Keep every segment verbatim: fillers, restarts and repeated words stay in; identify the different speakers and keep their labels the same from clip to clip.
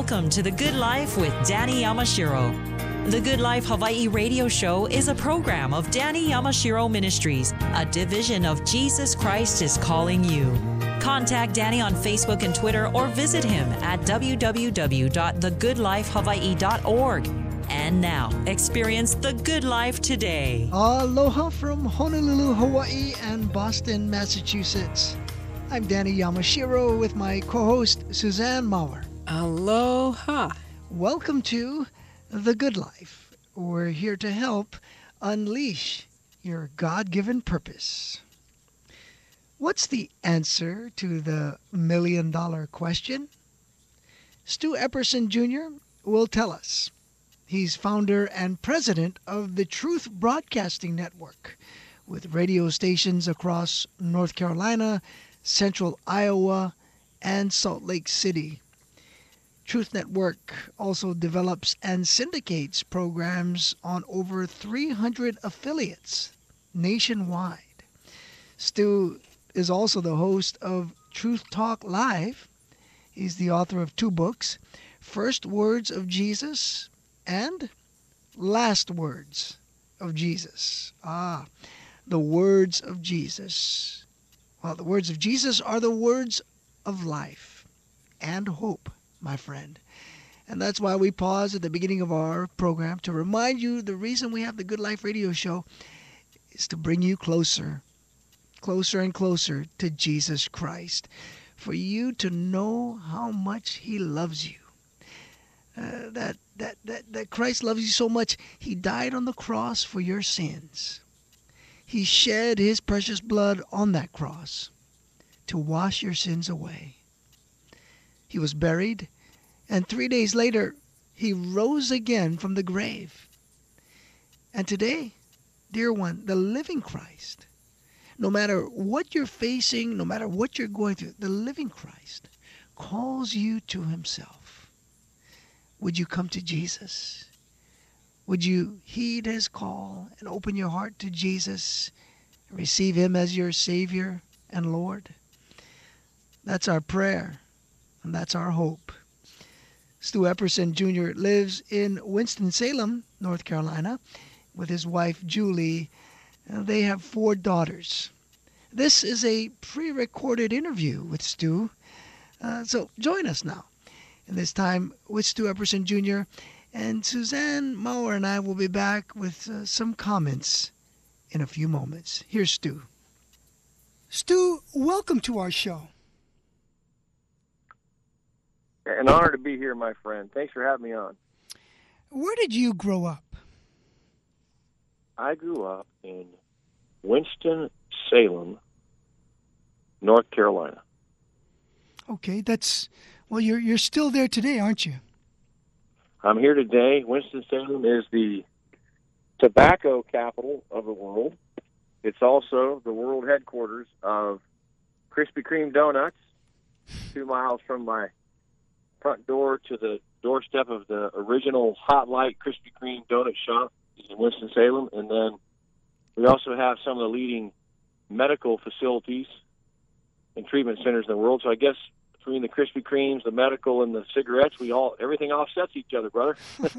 Speaker 1: Welcome to The Good Life with Danny Yamashiro. The Good Life Hawaii radio show is a program of Danny Yamashiro Ministries, a division of Jesus Christ is Calling You. Contact Danny on Facebook and Twitter or visit him at w w w dot the good life hawaii dot org. And now, experience the good life today.
Speaker 2: Aloha from Honolulu, Hawaii and Boston, Massachusetts. I'm Danny Yamashiro with my co-host, Suzanne Maurer.
Speaker 3: Aloha.
Speaker 2: Welcome to The Good Life. We're here to help unleash your God-given purpose. What's the answer to the million-dollar question? Stu Epperson Junior will tell us. He's founder and president of the Truth Broadcasting Network, with radio stations across North Carolina, Central Iowa, and Salt Lake City. Truth Network also develops and syndicates programs on over three hundred affiliates nationwide. Stu is also the host of Truth Talk Live. He's the author of two books, First Words of Jesus and Last Words of Jesus. Ah, the words of Jesus. Well, the words of Jesus are the words of life and hope, my friend. And that's why we pause at the beginning of our program to remind you the reason we have the Good Life Radio Show is to bring you closer, closer and closer to Jesus Christ, for you to know how much He loves you. Uh, that, that, that, that Christ loves you so much, He died on the cross for your sins. He shed His precious blood on that cross to wash your sins away. He was buried, and three days later, He rose again from the grave. And today, dear one, the living Christ, no matter what you're facing, no matter what you're going through, the living Christ calls you to Himself. Would you come to Jesus? Would you heed His call and open your heart to Jesus and receive Him as your Savior and Lord? That's our prayer, and that's our hope. Stu Epperson Junior lives in Winston-Salem, North Carolina, with his wife, Julie. They have four daughters. This is a pre-recorded interview with Stu, uh, so join us now. And this time with Stu Epperson Junior And Suzanne Maurer and I will be back with uh, some comments in a few moments. Here's Stu. Stu, welcome to our show.
Speaker 4: An honor to be here, my friend. Thanks for having me on.
Speaker 2: Where did you grow up?
Speaker 4: I grew up in Winston-Salem, North Carolina.
Speaker 2: Okay, that's, well, you're you're still there today, aren't you?
Speaker 4: I'm here today. Winston-Salem is the tobacco capital of the world. It's also the world headquarters of Krispy Kreme Donuts, two miles from my front door to the doorstep of the original Hot Light Krispy Kreme donut shop in Winston-Salem. And then we also have some of the leading medical facilities and treatment centers in the world. So I guess between the Krispy Kremes, the medical, and the cigarettes, we all everything offsets each other, brother.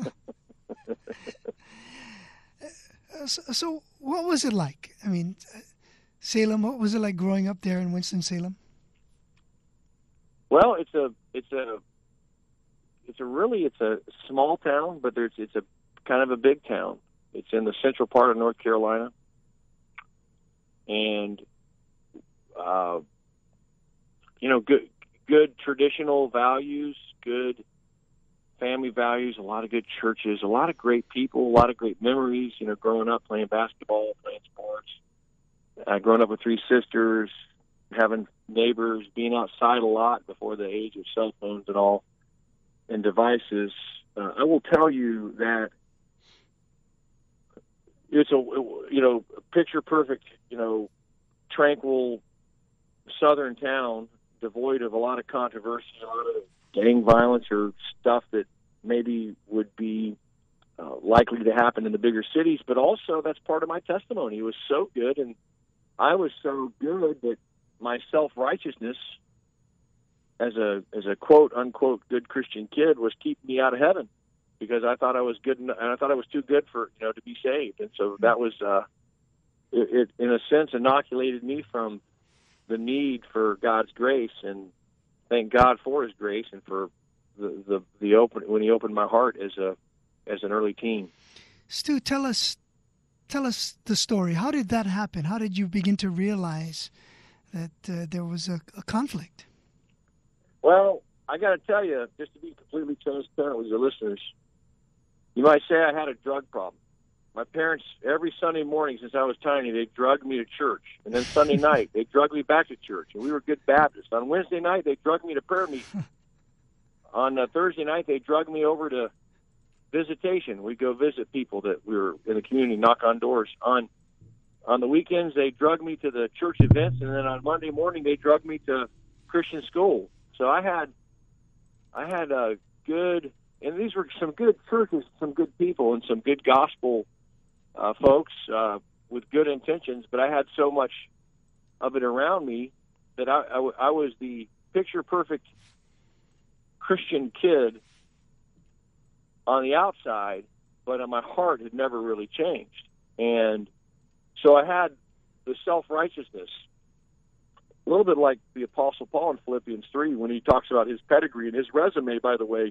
Speaker 2: so, so what was it like? I mean, Salem, what was it like growing up there in Winston-Salem?
Speaker 4: Well, it's a it's a it's a really it's a small town, but there's it's a kind of a big town. It's in the central part of North Carolina, and uh, you know, good good traditional values, good family values, a lot of good churches, a lot of great people, a lot of great memories. You know, growing up playing basketball, playing sports, uh, growing up with three sisters, having neighbors, being outside a lot before the age of cell phones and all, and devices. Uh, I will tell you that it's a, you know, picture perfect, you know, tranquil southern town, devoid of a lot of controversy, a lot of gang violence or stuff that maybe would be uh, likely to happen in the bigger cities. But also that's part of my testimony. It was so good, and I was so good that my self-righteousness as a as a quote unquote good Christian kid was keeping me out of heaven, because I thought I was good and I thought I was too good for you know to be saved, and so that was uh, it, it in a sense inoculated me from the need for God's grace, and thank God for His grace and for the the, the open when He opened my heart as a as an early teen.
Speaker 2: Stu, tell us tell us the story. How did that happen? How did you begin to realize that uh, there was a, a conflict?
Speaker 4: Well, I got to tell you, just to be completely transparent with your listeners, you might say I had a drug problem. My parents, every Sunday morning since I was tiny, they drugged me to church. And then Sunday night, they drugged me back to church. And we were good Baptists. On Wednesday night, they drugged me to prayer meeting. On uh, Thursday night, they drugged me over to visitation. We'd go visit people that we were in the community, knock on doors. On on the weekends, they drugged me to the church events. And then on Monday morning, they drugged me to Christian school. So I had, I had a good, and these were some good churches, some good people, and some good gospel uh, folks uh, with good intentions. But I had so much of it around me that I, I, I was the picture-perfect Christian kid on the outside, but my heart had never really changed. And so I had the self-righteousness, a little bit like the Apostle Paul in Philippians three when he talks about his pedigree. And his resume, by the way,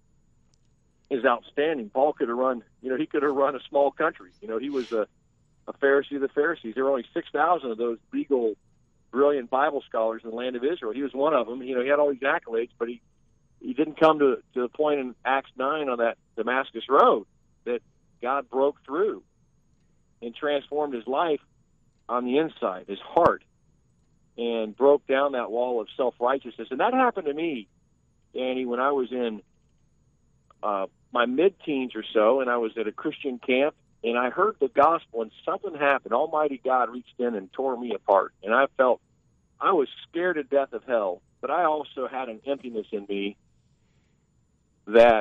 Speaker 4: is outstanding. Paul could have run, you know, he could have run a small country. You know, he was a, a Pharisee of the Pharisees. There were only six thousand of those legal, brilliant Bible scholars in the land of Israel. He was one of them. You know, he had all these accolades, but he, he didn't come to, to the point in Acts nine on that Damascus road that God broke through and transformed his life on the inside, his heart, and broke down that wall of self-righteousness. And that happened to me, Danny, when I was in uh, my mid-teens or so, and I was at a Christian camp, and I heard the gospel, and something happened. Almighty God reached in and tore me apart, and I felt I was scared to death of hell, but I also had an emptiness in me that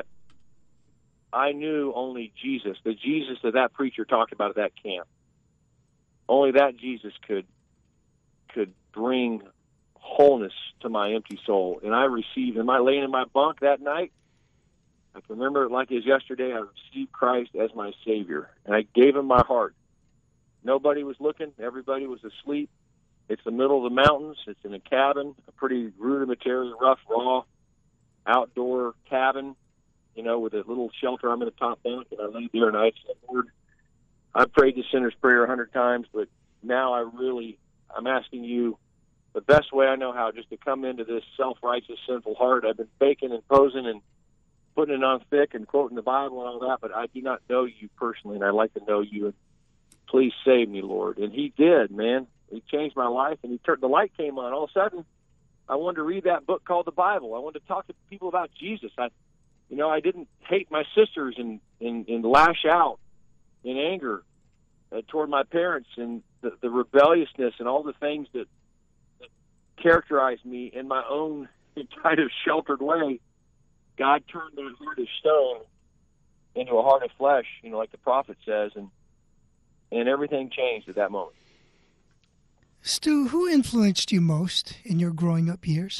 Speaker 4: I knew only Jesus, the Jesus that that preacher talked about at that camp, only that Jesus could could bring wholeness to my empty soul. And I received, am I laying in my bunk that night? I can remember it like it was yesterday. I received Christ as my Savior, and I gave him my heart. Nobody was looking. Everybody was asleep. It's the middle of the mountains. It's in a cabin, a pretty rudimentary, rough, raw, outdoor cabin, you know, with a little shelter. I'm in the top bunk, and I laid there, and I said, Lord, I prayed the sinner's prayer a hundred times, but now I really, I'm asking you the best way I know how, just to come into this self-righteous, sinful heart. I've been faking and posing and putting it on thick and quoting the Bible and all that, but I do not know you personally, and I'd like to know you. And please save me, Lord. And he did, man. He changed my life, and he turned, the light came on. All of a sudden, I wanted to read that book called the Bible. I wanted to talk to people about Jesus. I, you know, I didn't hate my sisters and, and, and lash out in anger uh, toward my parents, and the, the rebelliousness and all the things that, that characterized me in my own kind of sheltered way. God turned that heart of stone into a heart of flesh, you know, like the prophet says, and and everything changed at that moment.
Speaker 2: Stu, who influenced you most in your growing up years?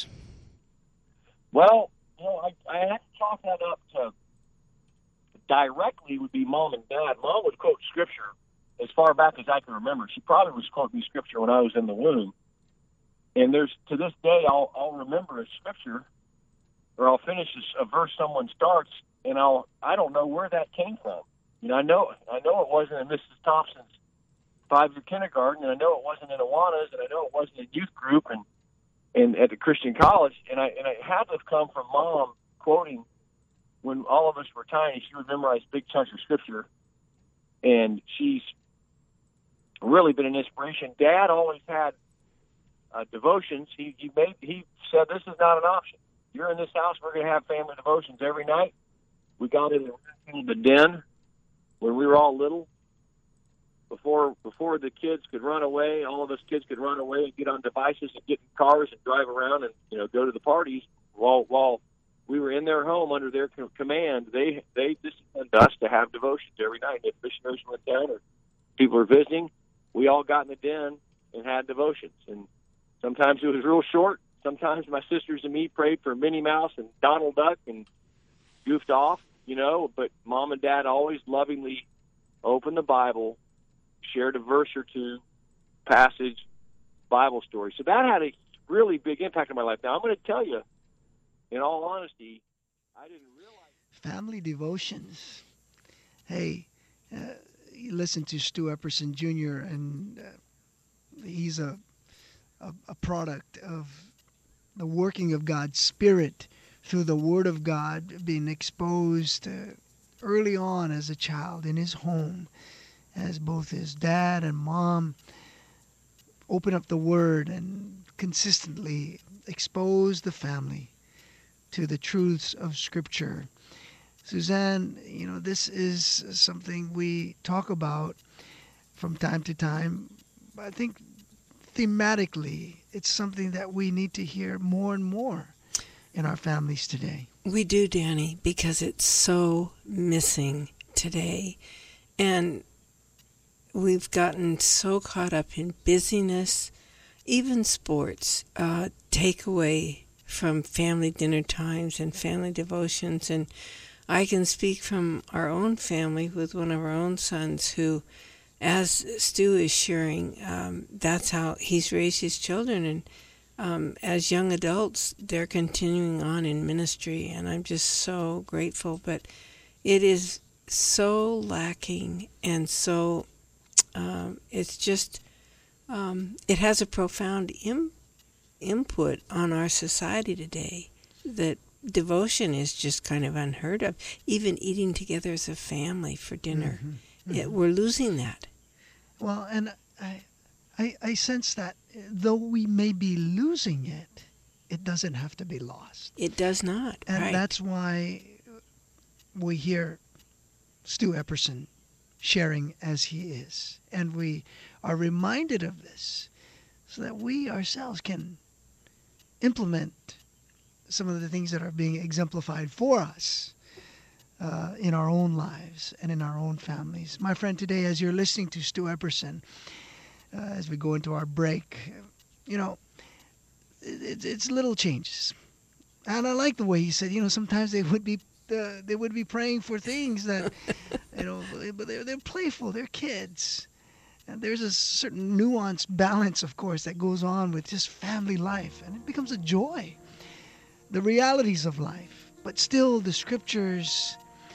Speaker 4: Well, you know, I, I have to chalk that up to directly would be Mom and Dad. Mom would quote Scripture as far back as I can remember. She probably was quoting Scripture when I was in the womb. And there's, to this day, I'll, I'll remember a Scripture, or I'll finish a verse someone starts, and I'll, I don't know where that came from. You know, I know, I know it wasn't in Missus Thompson's five-year kindergarten, and I know it wasn't in Awana's, and I know it wasn't in youth group and, and at the Christian college, and I and it had to have come from Mom quoting when all of us were tiny. She would memorize big chunks of Scripture, and she's really been an inspiration. Dad always had uh, devotions. He he made he said, this is not an option. You're in this house, we're going to have family devotions every night. We got in the, in the den when we were all little. Before before the kids could run away, all of us kids could run away and get on devices and get in cars and drive around and, you know, go to the parties. While while we were in their home under their co- command, they they disciplined us to have devotions every night. If missionaries went down or people were visiting, we all got in the den and had devotions. And sometimes it was real short, sometimes my sisters and me prayed for Minnie Mouse and Donald Duck and goofed off, you know, but Mom and Dad always lovingly opened the Bible, shared a verse or two, passage, Bible story. So that had a really big impact on my life. Now, I'm going to tell you, in all honesty, I didn't realize.
Speaker 2: Family devotions. Hey, uh, you listen to Stu Epperson Junior, and uh, he's a, a a product of the working of God's Spirit through the Word of God being exposed uh, early on as a child in his home, as both his dad and mom open up the Word and consistently expose the family to the truths of Scripture. Suzanne, you know, this is something we talk about from time to time. I think thematically, it's something that we need to hear more and more in our families today.
Speaker 3: We do, Danny, because it's so missing today. And we've gotten so caught up in busyness, even sports, uh, take away from family dinner times and family devotions. And I can speak from our own family with one of our own sons who, as Stu is sharing, um, that's how he's raised his children. And um, as young adults, they're continuing on in ministry, and I'm just so grateful. But it is so lacking, and so um, it's just, um, it has a profound im- input on our society today that devotion is just kind of unheard of. Even eating together as a family for dinner, mm-hmm. Mm-hmm. It, we're losing that.
Speaker 2: Well, and I, I, I sense that though we may be losing it, it doesn't have to be lost.
Speaker 3: It does not.
Speaker 2: And
Speaker 3: right.
Speaker 2: That's why we hear Stu Epperson sharing as he is, and we are reminded of this so that we ourselves can implement some of the things that are being exemplified for us uh, in our own lives and in our own families. My friend, today, as you're listening to Stu Epperson, uh, as we go into our break, you know, it, it's little changes. And I like the way he said, you know, sometimes they would be uh, they would be praying for things that, you know, but they're, they're playful, they're kids. And there's a certain nuanced balance, of course, that goes on with just family life, and it becomes a joy. The realities of life, but still the Scriptures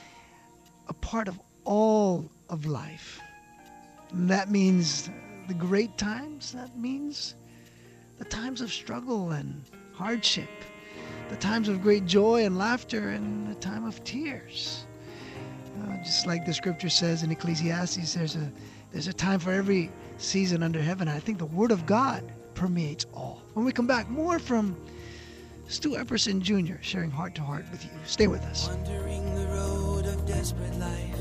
Speaker 2: a part of all of life. And that means the great times, that means the times of struggle and hardship, the times of great joy and laughter, and the time of tears. Uh, just like the Scripture says in Ecclesiastes, there's a there's a time for every season under heaven. And I think the Word of God permeates all. When we come back, more from Stu Epperson Junior sharing heart to heart with you. Stay with us.
Speaker 5: Wandering the road of desperate life,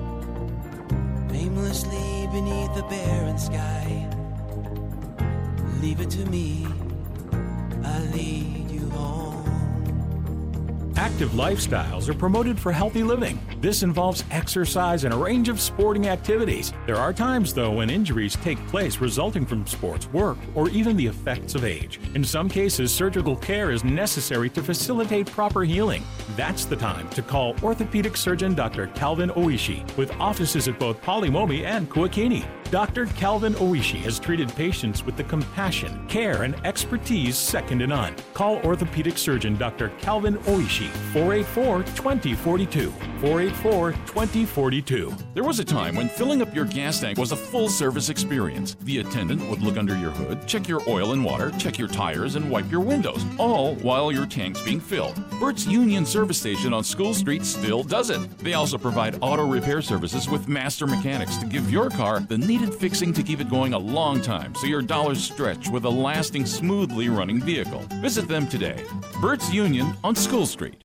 Speaker 5: aimlessly beneath the barren sky. Leave it to me, I lead you home.
Speaker 6: Active lifestyles are promoted for healthy living. This involves exercise and a range of sporting activities. There are times, though, when injuries take place resulting from sports, work, or even the effects of age. In some cases, surgical care is necessary to facilitate proper healing. That's the time to call orthopedic surgeon Doctor Calvin Oishi, with offices at both Polimomi and Kuakini. Doctor Calvin Oishi has treated patients with the compassion, care, and expertise second to none. Call orthopedic surgeon Doctor Calvin Oishi, four eight four, two zero four two, four eight four, two zero four two.
Speaker 7: There was a time when filling up your gas tank was a full-service experience. The attendant would look under your hood, check your oil and water, check your tires, and wipe your windows, all while your tank's being filled. Bert's Union Service Station on School Street still does it. They also provide auto repair services with master mechanics to give your car the needed fixing to keep it going a long time so your dollars stretch with a lasting, smoothly running vehicle. Visit them today. Bert's Union on School Street.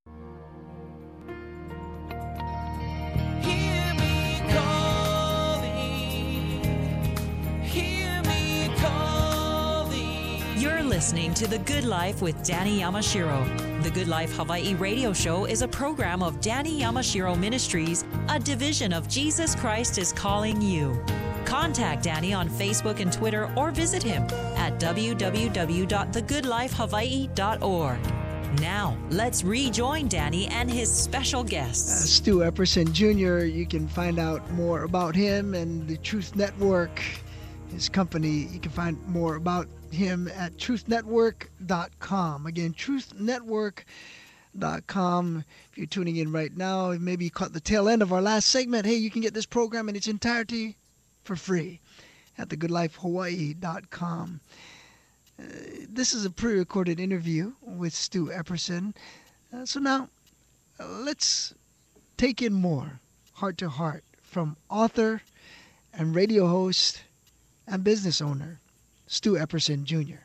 Speaker 5: Hear me calling, hear me calling.
Speaker 1: You're listening to The Good Life with Danny Yamashiro. The Good Life Hawaii radio show is a program of Danny Yamashiro Ministries, a division of Jesus Christ is Calling You. Contact Danny on Facebook and Twitter or visit him at w w w dot the good life hawaii dot org. Now, let's rejoin Danny and his special guests.
Speaker 2: Uh, Stu Epperson Junior, you can find out more about him and the Truth Network, his company. You can find more about him at truth network dot com. Again, truth network dot com. If you're tuning in right now, maybe you caught the tail end of our last segment, hey, you can get this program in its entirety for free at the good life hawaii dot com. Uh, this is a pre-recorded interview with Stu Epperson. Uh, so now, uh, let's take in more heart-to-heart from author and radio host and business owner, Stu Epperson Junior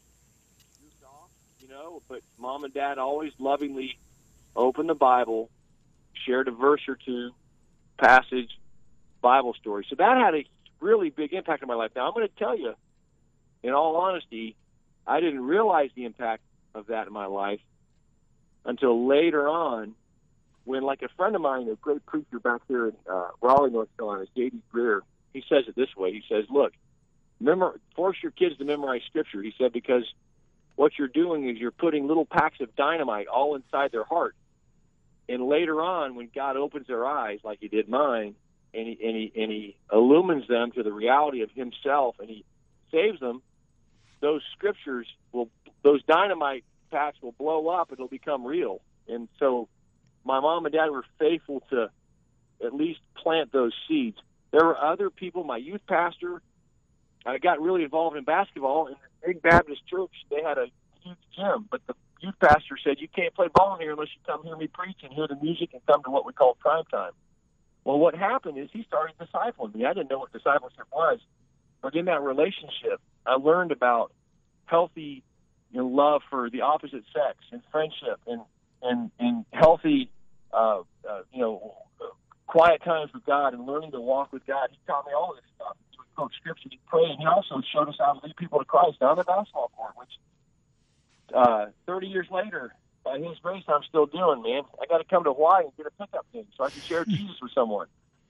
Speaker 4: You know, but Mom and Dad always lovingly opened the Bible, shared a verse or two, passage, Bible story. So that had a really big impact on my life. Now, I'm going to tell you, in all honesty, I didn't realize the impact of that in my life until later on when, like, a friend of mine, a great preacher back here in uh, Raleigh, North Carolina, J D Greer, he says it this way. He says, look, memor- force your kids to memorize Scripture. He said, because what you're doing is you're putting little packs of dynamite all inside their heart. And later on, when God opens their eyes, like he did mine, and he, and he, and he illumines them to the reality of himself, and he saves them, those scriptures will, those dynamite packs will blow up, and it'll become real. And so my mom and dad were faithful to at least plant those seeds. There were other people, my youth pastor, I got really involved in basketball. In the Big Baptist Church, they had a huge gym, but the youth pastor said, you can't play ball in here unless you come hear me preach and hear the music and come to what we call prime time. Well, what happened is he started discipling me. I didn't know what discipleship was, but in that relationship, I learned about healthy, you know, love for the opposite sex and friendship and and, and healthy, uh, uh, you know, quiet times with God and learning to walk with God. He taught me all of this stuff. He would quote scripture, he'd pray, and he also showed us how to lead people to Christ on the basketball court, which uh, thirty years later, by his grace, I'm still doing, man. I got to come to Hawaii and get a pickup game so I can share Jesus with someone.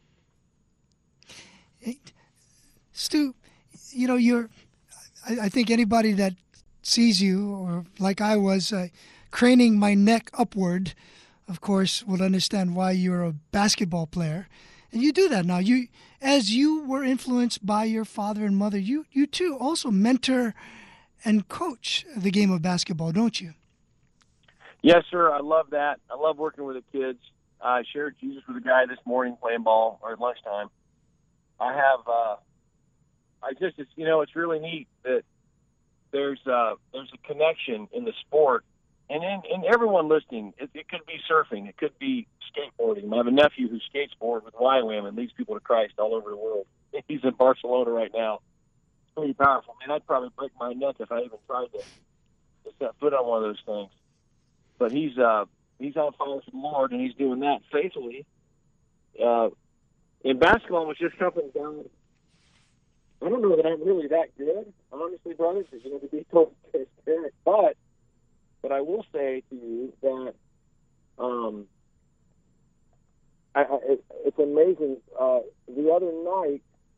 Speaker 2: Hey, Stu, you know, you're, I, I think anybody that sees you, or like I was, uh, craning my neck upward, of course, will understand why you're a basketball player. And you do that now. You, as you were influenced by your father and mother, you, you too also mentor and coach the game of basketball, don't you?
Speaker 4: Yes, sir. I love that. I love working with the kids. I shared Jesus with a guy this morning playing ball or at lunchtime. I have, uh, I just, it's, you know, it's really neat that there's uh, there's a connection in the sport. And in, in everyone listening, it, it could be surfing. It could be skateboarding. I have a nephew who skateboards with Y WAM and leads people to Christ all over the world. He's in Barcelona right now. It's pretty powerful. Man, I'd probably break my neck if I even tried to, to set foot on one of those things. But he's uh, he's on fire for the Lord, and he's doing that faithfully. Uh, in basketball, was just something down. I don't know that I'm really that good, honestly, brothers, you know, to be totally transparent. But, but I will say to you that um, I, I, it, it's amazing. Uh, the other night,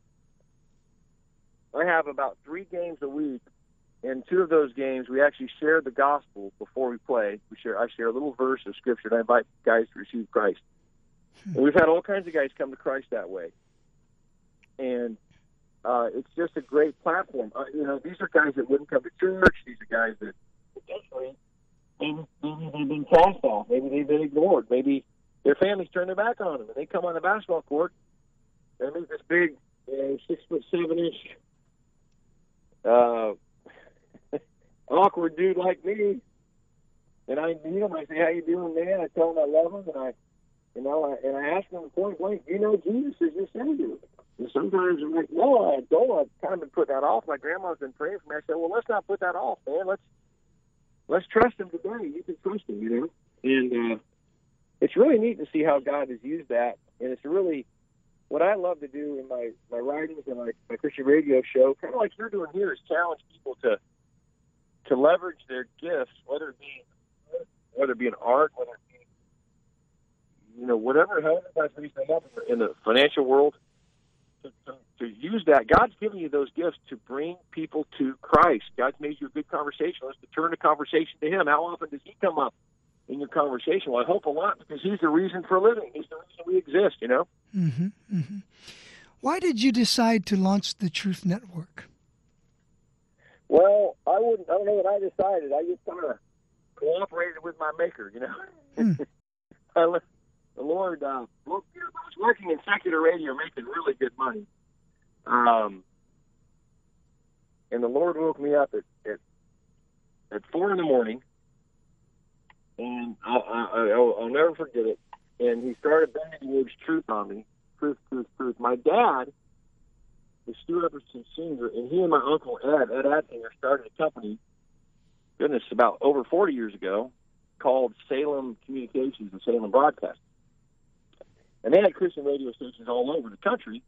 Speaker 4: I have about three games a week. In two of those games, we actually share the gospel before we play. We share. I share a little verse of scripture, and I invite guys to receive Christ. And we've had all kinds of guys come to Christ that way. And uh, it's just a great platform. Uh, you know, these are guys that wouldn't come to church. These are guys that potentially maybe, maybe they've been cast off. Maybe they've been ignored. Maybe their families turn their back on them, and they come on the basketball court and meet this big, you know, six foot seven inch. Uh, awkward dude like me, and I meet him. I say, "How you doing, man?" I tell him I love him, and I, you know, I, and I ask him point blank, "You know Jesus is your Savior?" And sometimes I'm like, "No, I don't." I've kind of been putting that off. My grandma's been praying for me. I said, "Well, let's not put that off, man. Let's let's trust Him today. You can trust Him, you know." And uh, it's really neat to see how God has used that, and it's really what I love to do in my my writings and my, my Christian radio show, kind of like you're doing here, is challenge people to. to leverage their gifts, whether it be whether it be in art, whether it be, you know, whatever, however God's raised them up in the financial world, to, to, to use that. God's given you those gifts to bring people to Christ. God's made you a good conversationalist to turn the conversation to Him. How often does He come up in your conversation? Well, I hope a lot, because He's the reason for living. He's the reason we exist, you know?
Speaker 2: Mm-hmm, mm-hmm. Why did you decide to launch the Truth Network?
Speaker 4: Well, I wouldn't. I don't know what I decided. I just kind of cooperated with my Maker, you know. Mm. I, the Lord, uh, well, I was working in secular radio, making really good money, um, and the Lord woke me up at at, at four in the morning, and I, I, I'll, I'll never forget it. And He started bending the words truth on me, truth, truth, truth. My dad is Stu Epperson Senior, and he and my uncle Ed, Ed Attinger, started a company, goodness, about over forty years ago, called Salem Communications and Salem Broadcasting. And they had Christian radio stations all over the country.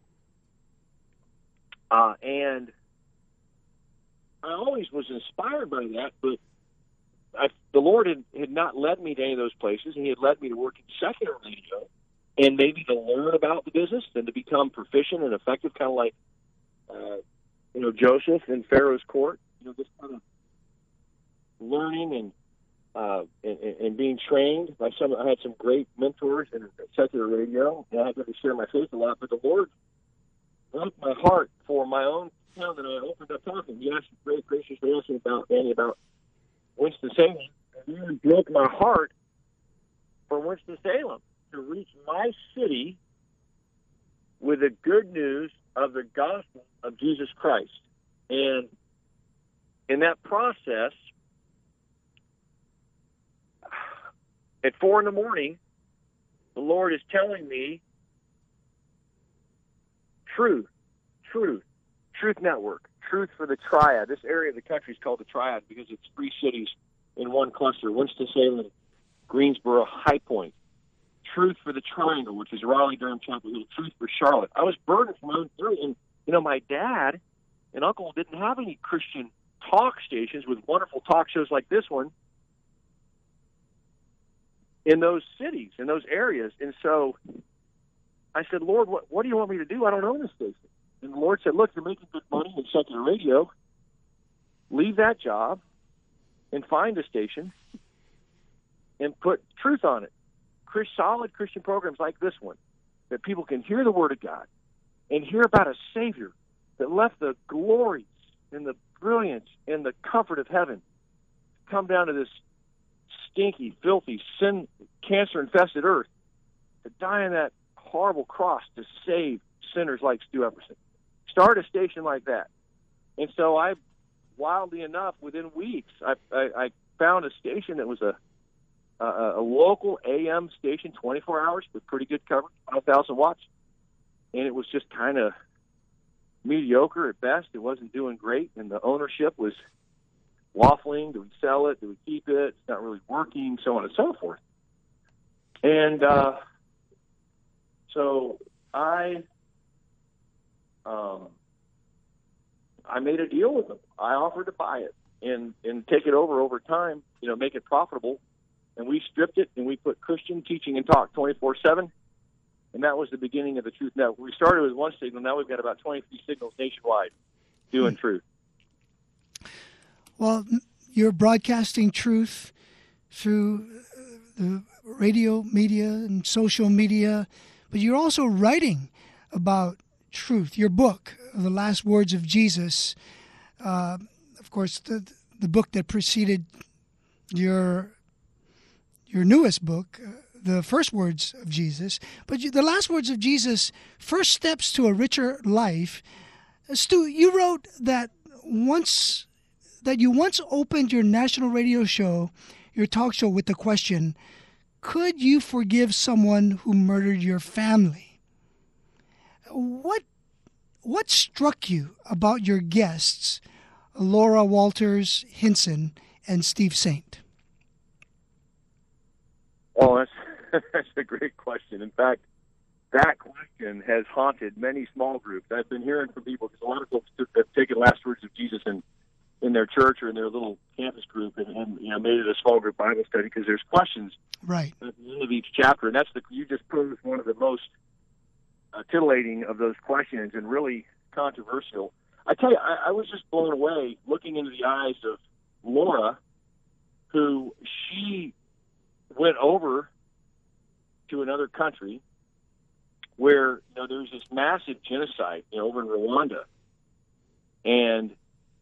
Speaker 4: Uh, and I always was inspired by that, but I, the Lord had, had not led me to any of those places, and He had led me to work in secular radio, and maybe to learn about the business and to become proficient and effective, kind of like, uh, you know, Joseph in Pharaoh's court, you know, just kind of learning and, uh, and, and being trained by some. I had some great mentors in secular radio, and I got to share my faith a lot, but the Lord broke my heart for my own town that I opened up talking. He asked me very graciously asked me about, Danny, about Winston-Salem, and He broke my heart for Winston-Salem, to reach my city with the good news of the gospel of Jesus Christ. And in that process, at four in the morning, the Lord is telling me, truth, truth, Truth Network, truth for the Triad. This area of the country is called the Triad because it's three cities in one cluster: Winston-Salem, Greensboro, High Point. Truth for the Triangle, which is Raleigh, Durham, Chapel Hill. Truth for Charlotte. I was burdened from my own theory, and you know, my dad and uncle didn't have any Christian talk stations with wonderful talk shows like this one in those cities, in those areas. And so I said, Lord, what, what do you want me to do? I don't own this station. And the Lord said, look, you're making good money in secular radio. Leave that job and find a station and put truth on it. Solid Christian programs like this one, that people can hear the Word of God and hear about a Savior that left the glories and the brilliance and the comfort of heaven come down to this stinky, filthy, sin, cancer-infested earth to die on that horrible cross to save sinners like Stu Epperson. Start a station like that. And so I, wildly enough, within weeks, I, I, I found a station that was a Uh, a local A M station, twenty-four hours with pretty good coverage, five thousand watts. And it was just kind of mediocre at best. It wasn't doing great. And the ownership was waffling. Do we sell it? Do we keep it? It's not really working, so on and so forth. And uh, so I um, I made a deal with them. I offered to buy it and, and take it over over time, you know, make it profitable. And we stripped it, and we put Christian teaching and talk twenty-four seven, and that was the beginning of the Truth Network. We started with one signal. Now we've got about twenty-three signals nationwide doing truth.
Speaker 2: Well, you're broadcasting truth through the radio media and social media, but you're also writing about truth. Your book, The Last Words of Jesus, uh, of course, the, the book that preceded your your newest book, uh, The First Words of Jesus. But you, The Last Words of Jesus, First Steps to a Richer Life. Uh, Stu, you wrote that once that you once opened your national radio show, your talk show, with the question, could you forgive someone who murdered your family? What what struck you about your guests, Laura Walters Hinson and Steve Saint?
Speaker 4: Oh, that's, that's a great question. In fact, that question has haunted many small groups. I've been hearing from people, because a lot of folks have taken Last Words of Jesus in, in their church or in their little campus group and, and you know, made it a small group Bible study, because there's questions
Speaker 2: right
Speaker 4: at the end of each chapter. And that's the, you just posed one of the most uh, titillating of those questions and really controversial. I tell you, I, I was just blown away looking into the eyes of Laura, who she went over to another country where, you know, there's this massive genocide, you know, over in Rwanda. And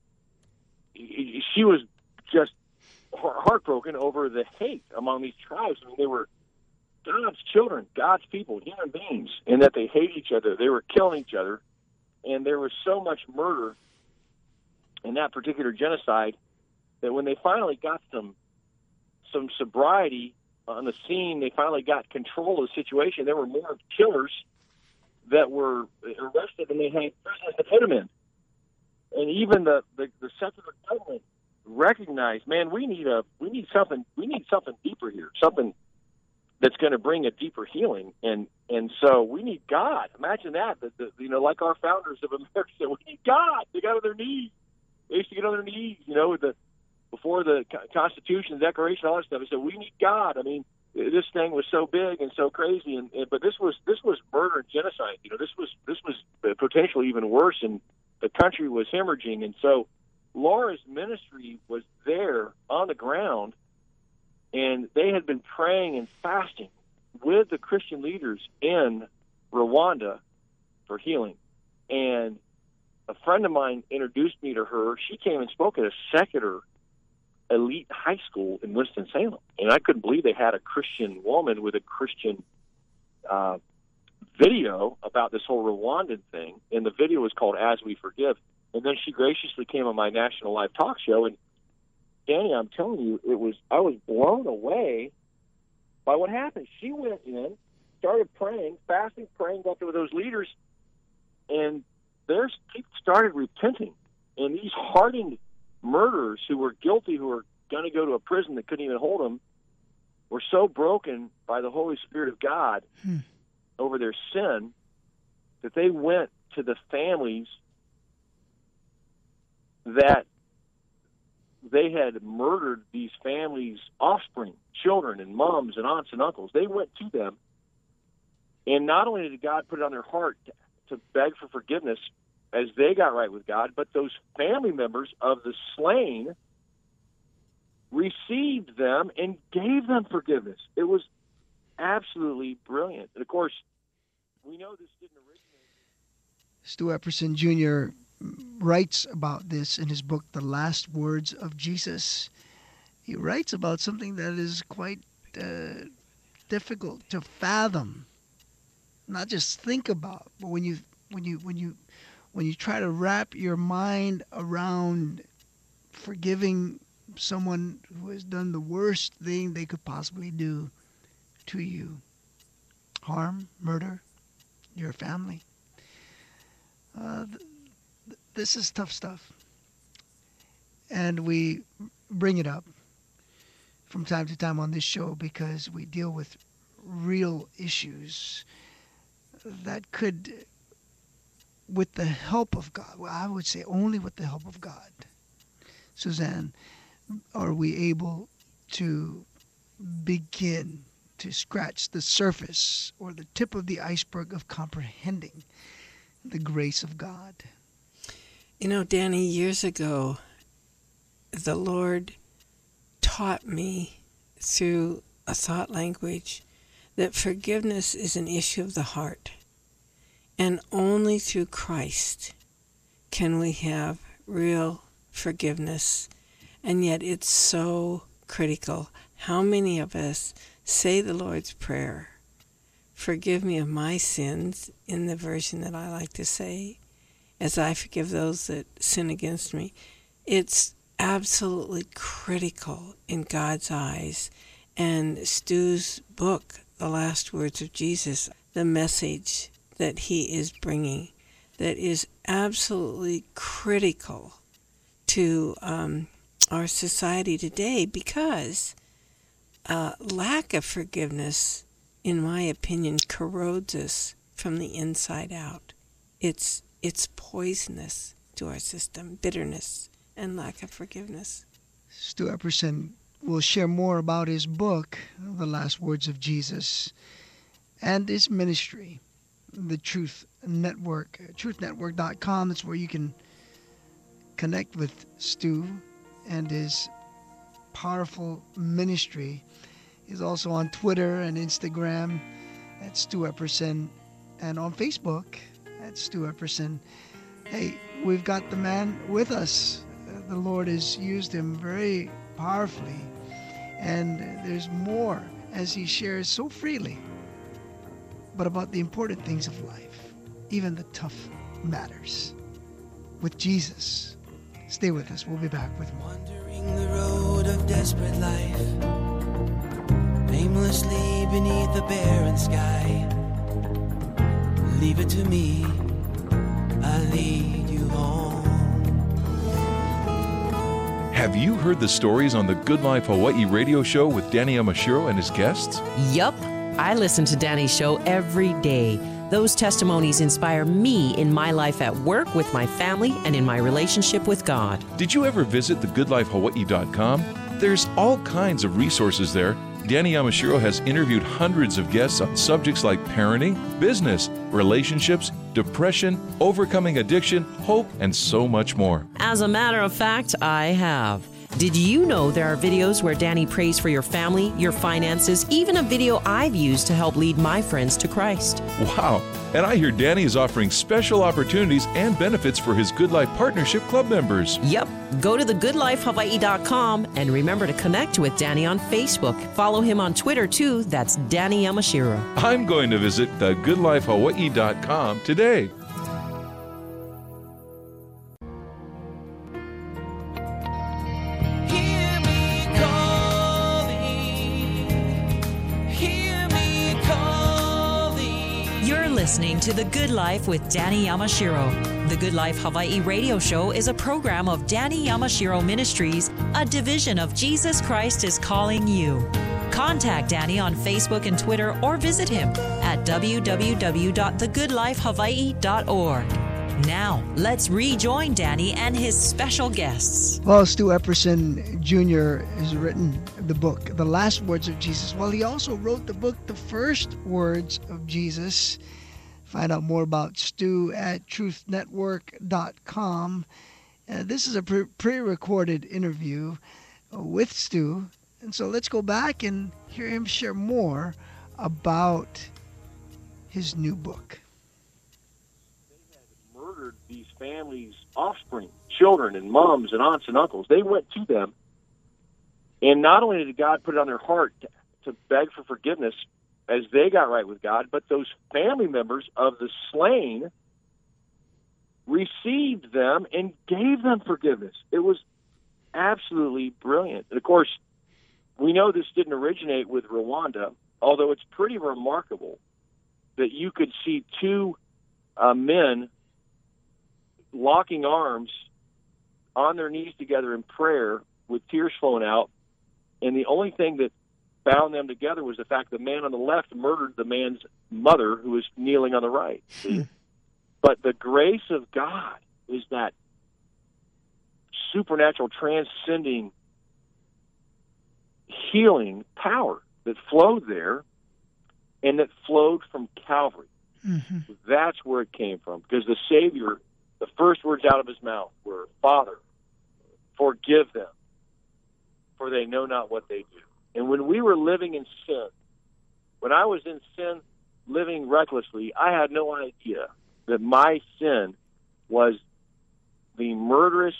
Speaker 4: she was just heartbroken over the hate among these tribes. I mean, they were God's children, God's people, human beings, and that they hate each other. They were killing each other. And there was so much murder in that particular genocide that when they finally got some some sobriety on the scene, they finally got control of the situation. There were more killers that were arrested than they had prisoners to put them in. And even the, the, the secular government recognized, man, we need a we need something we need something deeper here, something that's going to bring a deeper healing. And and so we need God. Imagine that, that the, you know, like our founders of America said, we need God. They got on their knees. They used to get on their knees, you know, with the before the Constitution, the Declaration, all that stuff. They said, we need God. I mean, this thing was so big and so crazy, and, and but this was this was murder and genocide. You know, this was this was potentially even worse, and the country was hemorrhaging. And so Laura's ministry was there on the ground, and they had been praying and fasting with the Christian leaders in Rwanda for healing. And a friend of mine introduced me to her. She came and spoke at a secular elite high school in Winston-Salem. And I couldn't believe they had a Christian woman with a Christian uh, video about this whole Rwandan thing. And the video was called As We Forgive. And then she graciously came on my national live talk show. And Danny, I'm telling you, it was I was blown away by what happened. She went in, started praying, fasting, praying, got to those leaders, and there's people started repenting. And these hardened murderers who were guilty, who were going to go to a prison that couldn't even hold them, were so broken by the Holy Spirit of God hmm. over their sin that they went to the families that they had murdered, these families' offspring, children and moms and aunts and uncles. They went to them, and not only did God put it on their heart to, to beg for forgiveness as they got right with God, but those family members of the slain received them and gave them forgiveness. It was absolutely brilliant. And, of course, we know this didn't originate.
Speaker 2: Stu Epperson Junior writes about this in his book, The Last Words of Jesus. He writes about something that is quite uh, difficult to fathom, not just think about, but when you when you when you when you try to wrap your mind around forgiving someone who has done the worst thing they could possibly do to you, harm, murder, your family. Uh, th- th- this is tough stuff. And we bring it up from time to time on this show because we deal with real issues that could, with the help of God, well, I would say only with the help of God, Suzanne, are we able to begin to scratch the surface or the tip of the iceberg of comprehending the grace of God.
Speaker 3: You know, Danny, years ago, the Lord taught me through a thought language that forgiveness is an issue of the heart. And only through Christ can we have real forgiveness. And yet it's so critical. How many of us say the Lord's Prayer, forgive me of my sins, in the version that I like to say, as I forgive those that sin against me? It's absolutely critical in God's eyes. And Stu's book, The Last Words of Jesus, the message that he is bringing, that is absolutely critical to um, our society today, because uh, lack of forgiveness, in my opinion, corrodes us from the inside out. It's it's poisonous to our system, bitterness and lack of forgiveness.
Speaker 2: Stu Epperson will share more about his book, The Last Words of Jesus, and his ministry the Truth Network. truth network dot com. That's where you can connect with Stu and his powerful ministry. He's also on Twitter and Instagram at Stu Epperson, and on Facebook at Stu Epperson. Hey, we've got the man with us. The Lord has used him very powerfully, and there's more as he shares so freely, but about the important things of life, even the tough matters, with Jesus. Stay with us. We'll be back with more.
Speaker 5: Wandering the road of desperate life, aimlessly beneath the barren sky. Leave it to me, I'll lead you home.
Speaker 7: Have you heard the stories on the Good Life Hawaii radio show with Danny Yamashiro and his guests?
Speaker 8: Yup. I listen to Danny's show every day. Those testimonies inspire me in my life at work, with my family, and in my relationship with God.
Speaker 7: Did you ever visit the good life hawaii dot com? There's all kinds of resources there. Danny Yamashiro has interviewed hundreds of guests on subjects like parenting, business, relationships, depression, overcoming addiction, hope, and so much more.
Speaker 8: As a matter of fact, I have. Did you know there are videos where Danny prays for your family, your finances, even a video I've used to help lead my friends to Christ?
Speaker 7: Wow. And I hear Danny is offering special opportunities and benefits for his Good Life Partnership Club members.
Speaker 8: Yep. Go to the good life hawaii dot com and remember to connect with Danny on Facebook. Follow him on Twitter too. That's Danny Yamashiro.
Speaker 7: I'm going to visit the good life hawaii dot com today.
Speaker 1: Listening to The Good Life with Danny Yamashiro. The Good Life Hawaii radio show is a program of Danny Yamashiro Ministries, a division of Jesus Christ is Calling You. Contact Danny on Facebook and Twitter, or visit him at w w w dot the good life hawaii dot org. Now, let's rejoin Danny and his special guests.
Speaker 2: Well, Stu Epperson Junior has written the book, The Last Words of Jesus. Well, he also wrote the book, The First Words of Jesus. Find out more about Stu at truth network dot com. Uh, this is a pre- pre-recorded interview uh, with Stu. And so let's go back and hear him share more about his new book.
Speaker 4: They had murdered these families' offspring, children and moms and aunts and uncles. They went to them. And not only did God put it on their heart to, to beg for forgiveness as they got right with God, but those family members of the slain received them and gave them forgiveness. It was absolutely brilliant. And of course, we know this didn't originate with Rwanda, although it's pretty remarkable that you could see two uh, men locking arms on their knees together in prayer with tears flowing out, and the only thing that bound them together was the fact the man on the left murdered the man's mother, who was kneeling on the right. See? But the grace of God is that supernatural, transcending, healing power that flowed there and that flowed from Calvary. Mm-hmm. That's where it came from, because the Savior, the first words out of his mouth were, "Father, forgive them, for they know not what they do." And when we were living in sin, when I was in sin, living recklessly, I had no idea that my sin was the murderous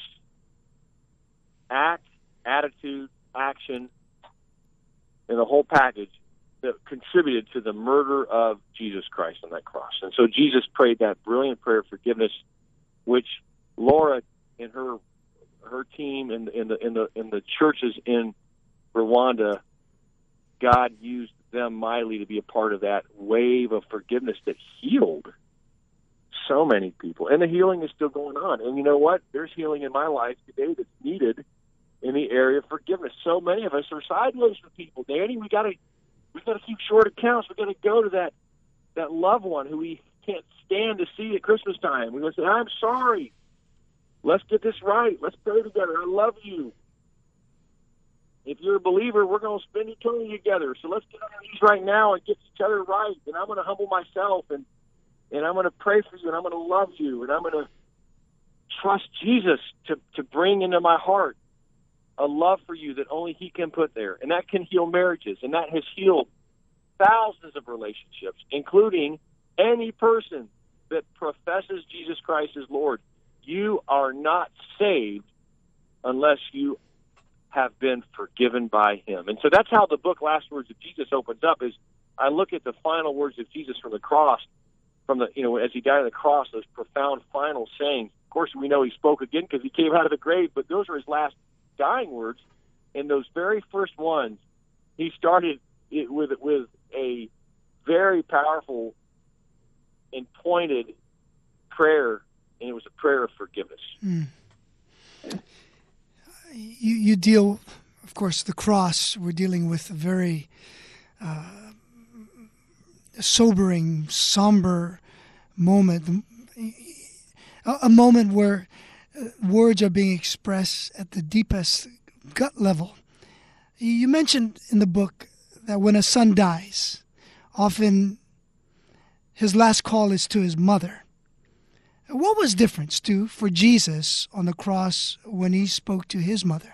Speaker 4: act, attitude, action, and the whole package that contributed to the murder of Jesus Christ on that cross. And so Jesus prayed that brilliant prayer of forgiveness, which Laura and her her team and in the in the in the churches in Rwanda, God used them mightily to be a part of that wave of forgiveness that healed so many people. And the healing is still going on. And you know what? There's healing in my life today that's needed in the area of forgiveness. So many of us are sideways with people. Danny, we gotta we gotta keep short accounts. We gotta go to that that loved one who we can't stand to see at Christmas time. We gotta say, "I'm sorry. Let's get this right. Let's pray together. I love you. If you're a believer, we're going to spend eternity together. So let's get on our knees right now and get each other right. And I'm going to humble myself and and I'm going to pray for you, and I'm going to love you, and I'm going to trust Jesus to, to bring into my heart a love for you that only he can put there. And that can heal marriages, and that has healed thousands of relationships, including any person that professes Jesus Christ as Lord. You are not saved unless you have been forgiven by him. And so that's how the book Last Words of Jesus opens up, is I look at the final words of Jesus from the cross, from the, you know, as he died on the cross, those profound final sayings. Of course, we know he spoke again because he came out of the grave, but those are his last dying words. And those very first ones, he started it with, with a very powerful and pointed prayer, and it was a prayer of forgiveness.
Speaker 2: Mm. You, you deal, of course, the cross. We're dealing with a very uh, sobering, somber moment, a, a moment where uh, words are being expressed at the deepest gut level. You mentioned in the book that when a son dies, often his last call is to his mother. What was different, Stu, for Jesus on the cross when he spoke to his mother?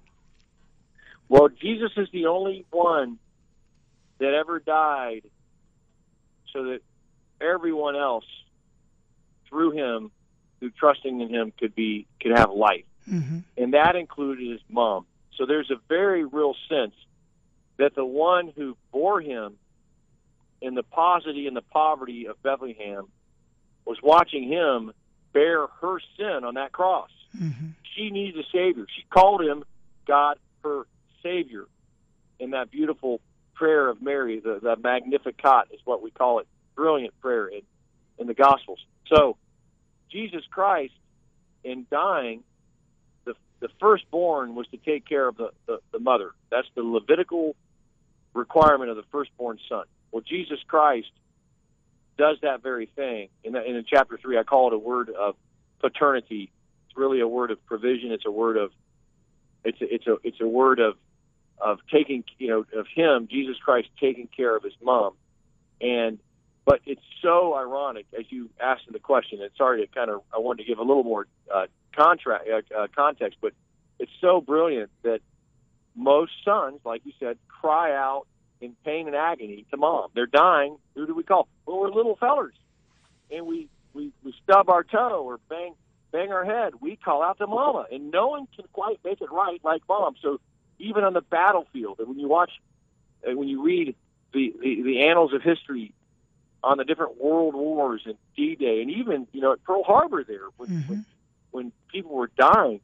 Speaker 4: Well, Jesus is the only one that ever died so that everyone else, through him, through trusting in him, could be could have life. Mm-hmm. And that included his mom. So there's a very real sense that the one who bore him in the paucity and the poverty of Bethlehem was watching him bear her sin on that cross. Mm-hmm. She needed a Savior. She called him God, her Savior, in that beautiful prayer of Mary, the, the Magnificat is what we call it, brilliant prayer in, in the Gospels. So Jesus Christ, in dying, the the firstborn was to take care of the, the, the mother. That's the Levitical requirement of the firstborn son. Well, Jesus Christ does that very thing. In, in chapter three, I call it a word of paternity. It's really a word of provision. It's a word of it's a, it's a it's a word of of taking, you know, of him, Jesus Christ, taking care of his mom. And but it's so ironic, as you asked in the question. And sorry to kind of I wanted to give a little more uh, contract uh, uh, context, but it's so brilliant that most sons, like you said, cry out in pain and agony to mom. They're dying. Who do we call? Well, we're little fellers, and we, we, we stub our toe or bang bang our head. We call out to mama, and no one can quite make it right like mom. So even on the battlefield, and when you watch, and when you read the, the, the annals of history on the different world wars and D-Day, and even, you know, at Pearl Harbor there, when, mm-hmm. when, when people were dying,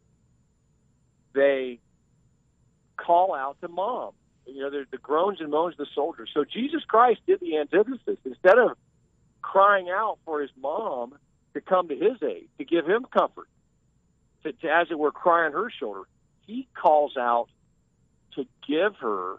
Speaker 4: they call out to mom. You know, there's the groans and moans of the soldiers. So Jesus Christ did the antithesis. Instead of crying out for his mom to come to his aid, to give him comfort, to, to as it were, cry on her shoulder, he calls out to give her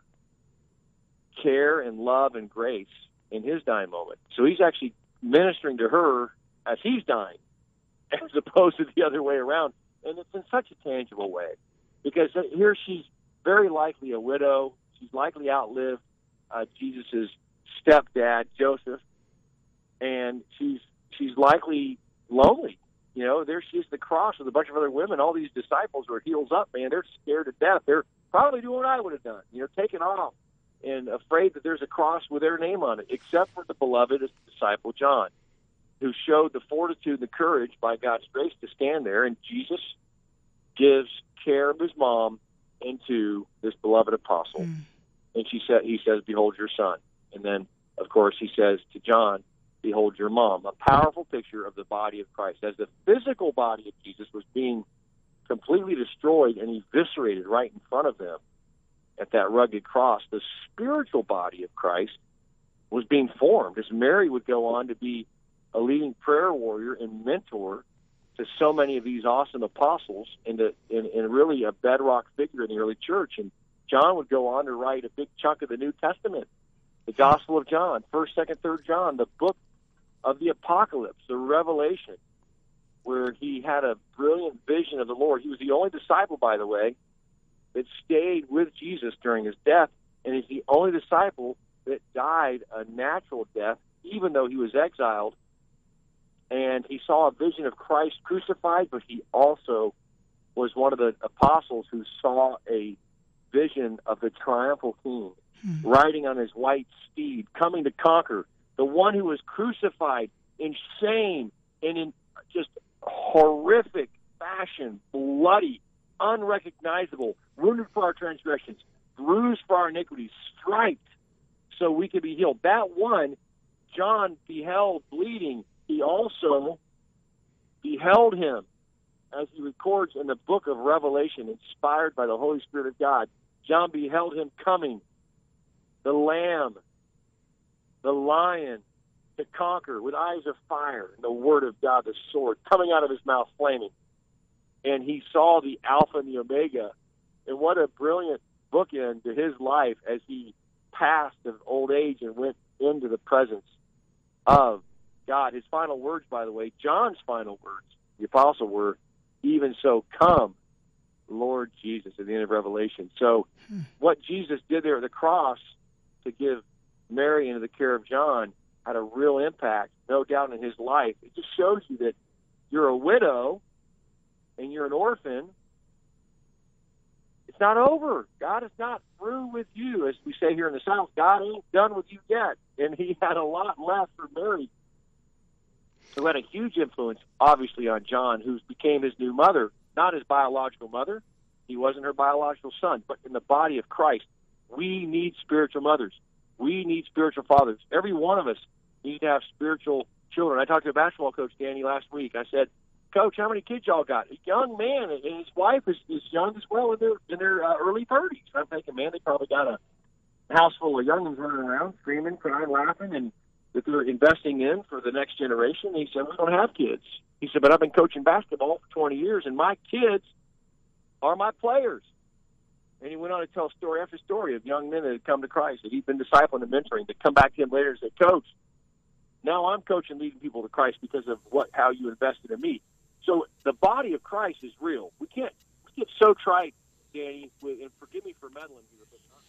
Speaker 4: care and love and grace in his dying moment. So he's actually ministering to her as he's dying, as opposed to the other way around. And it's in such a tangible way, because here she's very likely a widow. She's likely outlived uh, Jesus' stepdad, Joseph, and she's she's likely lonely. You know, there she is at the cross with a bunch of other women. All these disciples are heels up, man. They're scared to death. They're probably doing what I would have done, you know, taken off and afraid that there's a cross with their name on it, except for the beloved disciple John, who showed the fortitude and the courage by God's grace to stand there, and Jesus gives care of his mom into this beloved apostle. Mm. And she said, he says, behold your son. And then, of course, he says to John, behold your mom. A powerful picture of the body of Christ. As the physical body of Jesus was being completely destroyed and eviscerated right in front of them at that rugged cross, the spiritual body of Christ was being formed, as Mary would go on to be a leading prayer warrior and mentor to so many of these awesome apostles, and, to, and, and really a bedrock figure in the early church. And John would go on to write a big chunk of the New Testament, the Gospel of John, first, second, third John, the book of the Apocalypse, the Revelation, where he had a brilliant vision of the Lord. He was the only disciple, by the way, that stayed with Jesus during his death, and he's the only disciple that died a natural death, even though he was exiled and he saw a vision of Christ crucified, but he also was one of the apostles who saw a vision of the triumphal king hmm. riding on his white steed, coming to conquer, the one who was crucified in shame and in just horrific fashion, bloody, unrecognizable, wounded for our transgressions, bruised for our iniquities, striped so we could be healed. That one, John beheld bleeding. He also beheld him, as he records in the book of Revelation, inspired by the Holy Spirit of God. John beheld him coming, the Lamb, the Lion, to conquer with eyes of fire, and the Word of God, the sword, coming out of his mouth flaming. And he saw the Alpha and the Omega. And what a brilliant bookend to his life as he passed of old age and went into the presence of God. His final words, by the way, John's final words, the apostle, were, "Even so, come, Lord Jesus," at the end of Revelation. So hmm. what Jesus did there at the cross to give Mary into the care of John had a real impact, no doubt, in his life. It just shows you that you're a widow and you're an orphan. It's not over. God is not through with you. As we say here in the South, God ain't done with you yet. And he had a lot left for Mary, who had a huge influence, obviously, on John, who became his new mother, not his biological mother. He wasn't her biological son, but in the body of Christ, we need spiritual mothers. We need spiritual fathers. Every one of us needs to have spiritual children. I talked to a basketball coach, Danny, last week. I said, "Coach, how many kids y'all got?" A young man, and his wife is, is young as well, in their in their uh, early thirties. I'm thinking, man, they probably got a house full of young ones running around, screaming, crying, laughing, and that they're investing in for the next generation. And he said, "We don't have kids." He said, "But I've been coaching basketball for twenty years, and my kids are my players." And he went on to tell story after story of young men that had come to Christ, that he'd been discipling and mentoring, that come back to him later and say, "Coach, now I'm coaching, leading people to Christ because of what how you invested in me." So the body of Christ is real. We can't we get so trite, Danny, with, and forgive me for meddling here.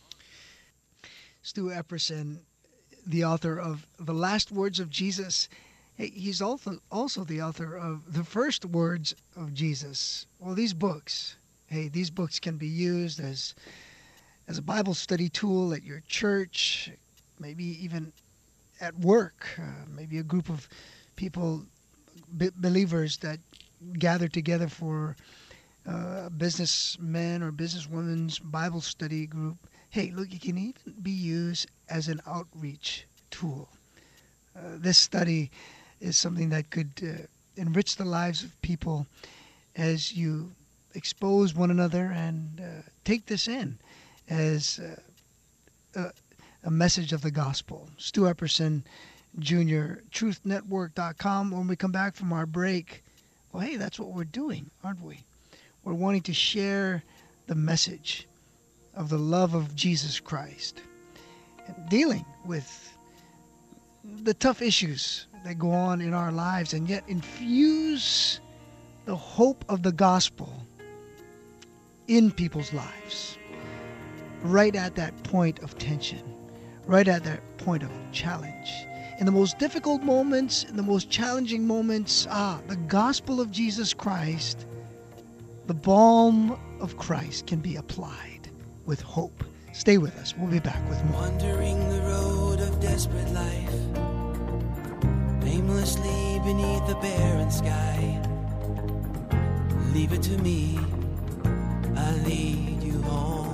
Speaker 4: But
Speaker 2: Stu Epperson, the author of The Last Words of Jesus, he's also also the author of The First Words of Jesus. Well, these books, hey, these books can be used as as a Bible study tool at your church, maybe even at work, uh, maybe a group of people, b- believers that gather together for uh, businessmen or businesswomen's Bible study group. Hey, look, it can even be used as an outreach tool. Uh, this study is something that could uh, enrich the lives of people as you expose one another and uh, take this in as uh, a, a message of the gospel. Stu Epperson, Junior, truth network dot com. When we come back from our break, well, hey, that's what we're doing, aren't we? We're wanting to share the message of the love of Jesus Christ and dealing with the tough issues that go on in our lives, and yet infuse the hope of the gospel in people's lives right at that point of tension, right at that point of challenge. In the most difficult moments, in the most challenging moments, ah, the gospel of Jesus Christ, the balm of Christ can be applied with hope. Stay with us. We'll be back with more.
Speaker 5: Wandering the road of desperate life, aimlessly beneath the barren sky. Leave it to me, I'll lead you home.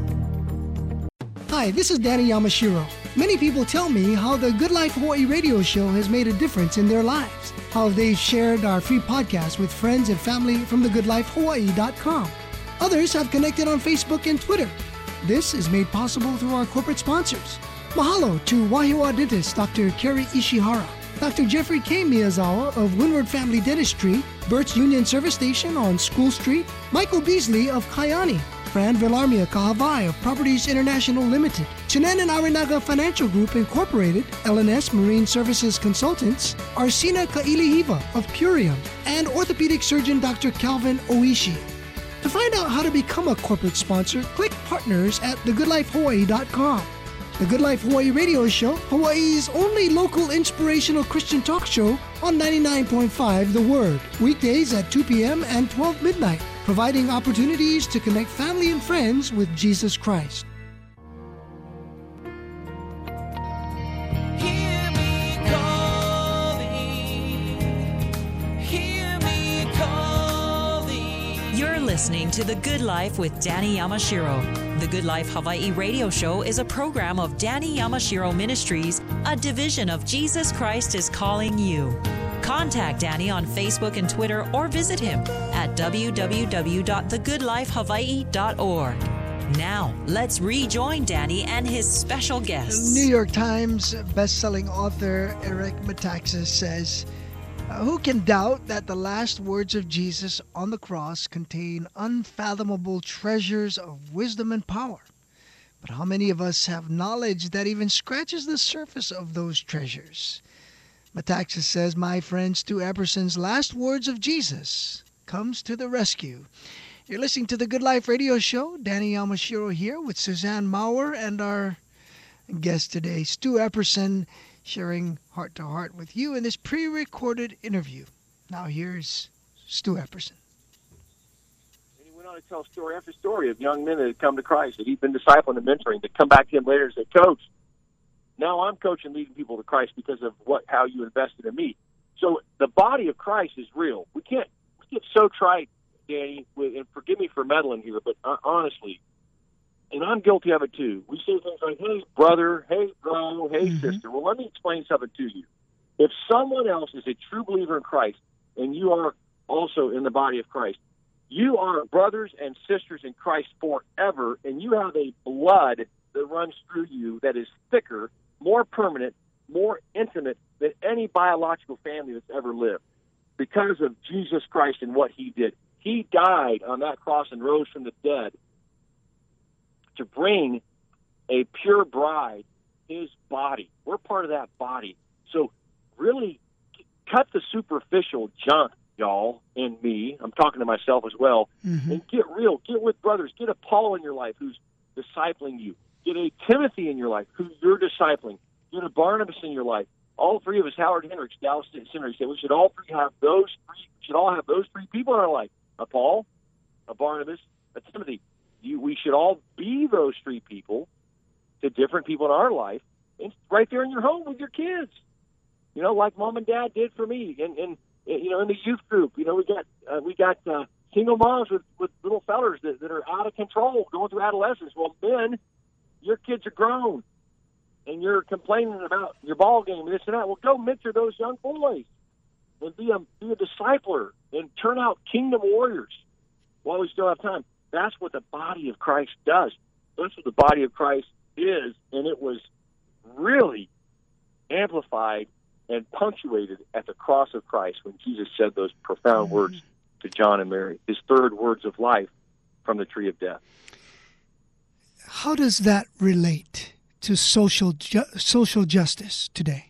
Speaker 2: Hi, this is Danny Yamashiro. Many people tell me how the Good Life Hawaii radio show has made a difference in their lives, how they've shared our free podcast with friends and family from the good life hawaii dot com. Others have connected on Facebook and Twitter. This is made possible through our corporate sponsors. Mahalo to Wahiawa dentist Doctor Kerry Ishihara, Doctor Jeffrey K. Miyazawa of Windward Family Dentistry, Burt's Union Service Station on School Street, Michael Beasley of Kaiani, Fran Villarmia Kahavai of Properties International Limited, Chinan and Arinaga Financial Group Incorporated, L and S Marine Services Consultants, Arsina Kailihiva of Purium, and orthopedic surgeon Doctor Calvin Oishi. To find out how to become a corporate sponsor, click Partners at the good life hawaii dot com. The Good Life Hawaii radio show, Hawaii's only local inspirational Christian talk show on ninety-nine point five The Word, weekdays at two p.m. and twelve midnight, providing opportunities to connect family and friends with Jesus Christ.
Speaker 5: Hear me calling, hear me calling.
Speaker 1: You're listening to The Good Life with Danny Yamashiro. The Good Life Hawaii radio show is a program of Danny Yamashiro Ministries, a division of Jesus Christ is Calling You. Contact Danny on Facebook and Twitter or visit him at w w w dot the good life hawaii dot org. Now, let's rejoin Danny and his special guests.
Speaker 2: New York Times best-selling author Eric Metaxas says, "Who can doubt that the last words of Jesus on the cross contain unfathomable treasures of wisdom and power? But how many of us have knowledge that even scratches the surface of those treasures?" Metaxas says, "My friend Stu Epperson's last words of Jesus comes to the rescue." You're listening to the Good Life radio show. Danny Yamashiro here with Suzanne Maurer and our guest today, Stu Epperson, sharing heart-to-heart with you in this pre-recorded interview. Now here's Stu Epperson.
Speaker 4: And he went on to tell story after story of young men that had come to Christ, that he'd been discipling and mentoring, that come back to him later and say, "Coach, now I'm coaching leading people to Christ because of what how you invested in me." So the body of Christ is real. We can't we get so trite, Danny, with, and forgive me for meddling here, but uh, honestly, and I'm guilty of it too. We say things like, "Hey, brother," "Hey, bro," "Hey, mm-hmm. sister." Well, let me explain something to you. If someone else is a true believer in Christ, and you are also in the body of Christ, you are brothers and sisters in Christ forever, and you have a blood that runs through you that is thicker, more permanent, more intimate than any biological family that's ever lived because of Jesus Christ and what he did. He died on that cross and rose from the dead to bring a pure bride, his body. We're part of that body. So really cut the superficial junk, y'all, and me. I'm talking to myself as well. Mm-hmm. And get real. Get with brothers. Get a Paul in your life who's discipling you. Get a Timothy in your life who you're discipling. Get a Barnabas in your life. All three of us, Howard Hendricks, Dallas Seminary, said we should all three have those three. We should all have those three people in our life: a Paul, a Barnabas, a Timothy. You, we should all be those three people to different people in our life, and right there in your home with your kids. You know, like mom and dad did for me, and and you know, in the youth group. You know, we got uh, we got uh, single moms with with little fellers that, that are out of control, going through adolescence. Well, men, your kids are grown, and you're complaining about your ball game and this and that. Well, go mentor those young boys and be a be a discipler and turn out kingdom warriors while we still have time. That's what the body of Christ does. That's what the body of Christ is, and it was really amplified and punctuated at the cross of Christ when Jesus said those profound mm-hmm. words to John and Mary, his third words of life from the tree of death.
Speaker 2: How does that relate to social ju- social justice today?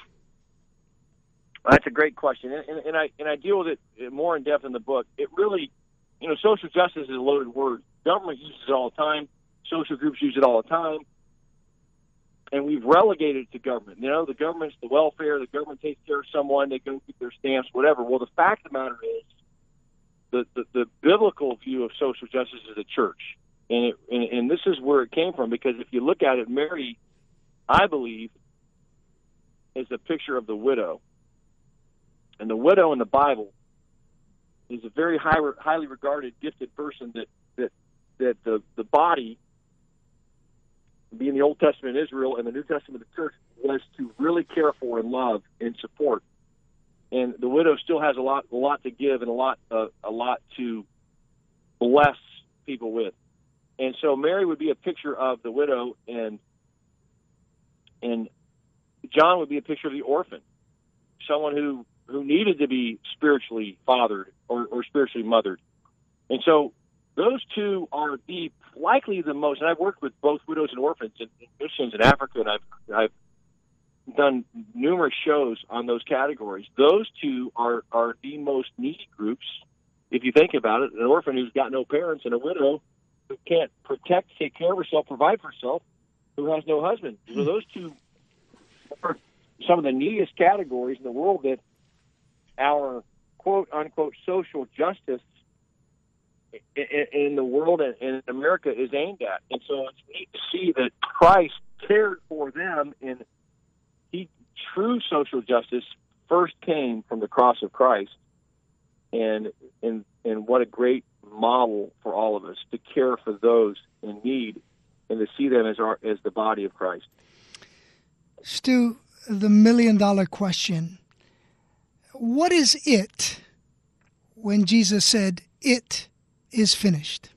Speaker 4: That's a great question, and, and, and I and I deal with it more in depth in the book. It really, you know, social justice is a loaded word. Government uses it all the time. Social groups use it all the time. And we've relegated it to government. You know, the government's the welfare. The government takes care of someone. They go get their stamps, whatever. Well, the fact of the matter is the, the, the biblical view of social justice is the church. And, it, and, and this is where it came from, because if you look at it, Mary, I believe, is a picture of the widow. And the widow in the Bible is a very high, highly regarded, gifted person that, that, that the, the body, being the Old Testament Israel and the New Testament the church, was to really care for and love and support. And the widow still has a lot, a lot to give and a lot, uh, a lot to bless people with. And so Mary would be a picture of the widow, and and John would be a picture of the orphan, someone who, who needed to be spiritually fathered or, or spiritually mothered. And so those two are the likely the most, and I've worked with both widows and orphans and missions in Africa, and I've I've done numerous shows on those categories. Those two are, are the most needy groups, if you think about it. An orphan who's got no parents and a widow who can't protect, take care of herself, provide for herself, who has no husband. So those two are some of the neediest categories in the world that our quote-unquote social justice in the world and in America is aimed at. And so it's neat to see that Christ cared for them, and he true social justice first came from the cross of Christ. And and and what a great model for all of us to care for those in need and to see them as our as the body of Christ.
Speaker 2: Stu, the million dollar question. What is it when Jesus said, "It is finished"?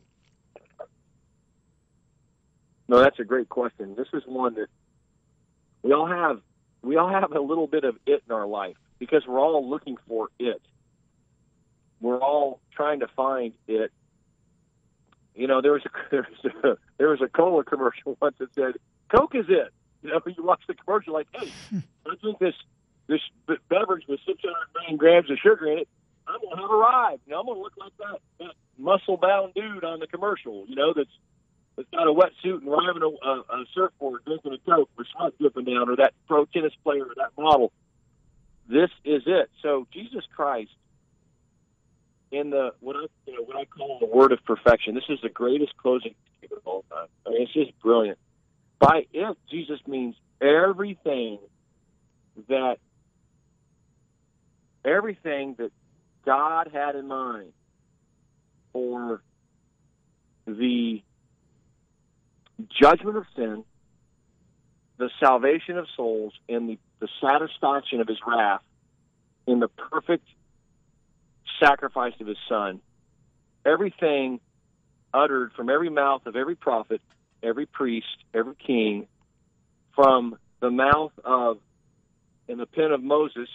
Speaker 4: No, that's a great question. This is one that we all have. We all have a little bit of it in our life because we're all looking for it. We're all trying to find it. You know, there was a there was a, there was a cola commercial once that said, "Coke is it." You know, you watch the commercial like, "Hey, I drink this this beverage with six hundred million grams of sugar in it. I'm gonna have arrived. You know, I'm gonna look like that that muscle-bound dude on the commercial. You know, that's that's got a wetsuit and riding a, a, a surfboard, drinking a Coke, with sweat dripping down, or that pro tennis player, or that model. This is it." So Jesus Christ, in the what I you know what I call the word of perfection. This is the greatest closing statement of all time. I mean, it's just brilliant. By it, Jesus means everything that everything that God had in mind for the judgment of sin, the salvation of souls, and the, the satisfaction of his wrath in the perfect sacrifice of his Son. Everything uttered from every mouth of every prophet, every priest, every king, from the mouth of, in the pen of Moses,